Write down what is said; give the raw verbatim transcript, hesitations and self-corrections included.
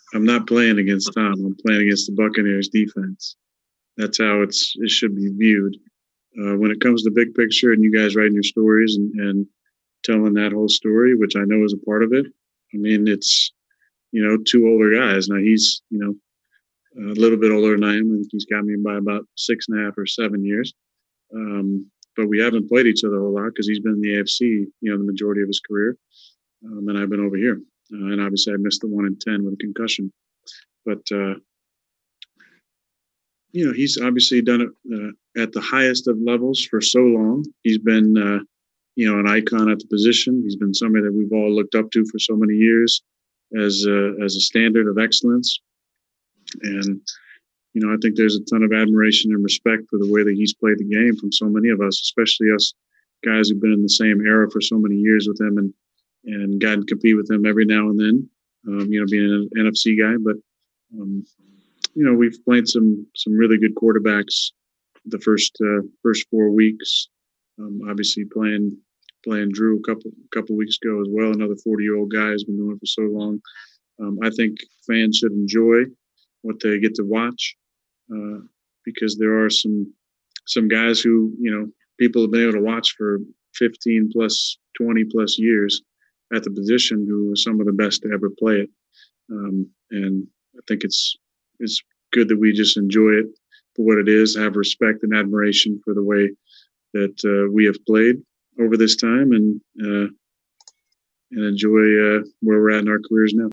I'm not playing against Tom. I'm playing against the Buccaneers defense. That's how it's it should be viewed. Uh, when it comes to big picture and you guys writing your stories and, and telling that whole story, which I know is a part of it. I mean, it's, you know, two older guys. Now he's, you know, a little bit older than I am. I think he's got me by about six and a half or seven years. Um, but we haven't played each other a whole lot because he's been in the A F C, you know, the majority of his career. Um, and I've been over here. Uh, and obviously I missed the one in ten with a concussion. But, uh, you know, he's obviously done it uh, at the highest of levels for so long. He's been, uh, you know, an icon at the position. He's been somebody that we've all looked up to for so many years as a, as a standard of excellence. And, you know, I think there's a ton of admiration and respect for the way that he's played the game from so many of us, especially us guys who've been in the same era for so many years with him and, and gotten to compete with him every now and then, um, you know, being an N F C guy. But, um, you know, we've played some some really good quarterbacks the first uh, first four weeks. Um, obviously, playing playing Drew a couple couple weeks ago as well. Another forty year old guy has been doing it for so long. Um, I think fans should enjoy what they get to watch uh, because there are some some guys who you know people have been able to watch for fifteen plus twenty plus years at the position who are some of the best to ever play it. Um, and I think it's it's good that we just enjoy it for what it is, have respect and admiration for the way that uh, we have played over this time, and uh, and enjoy uh, where we're at in our careers now.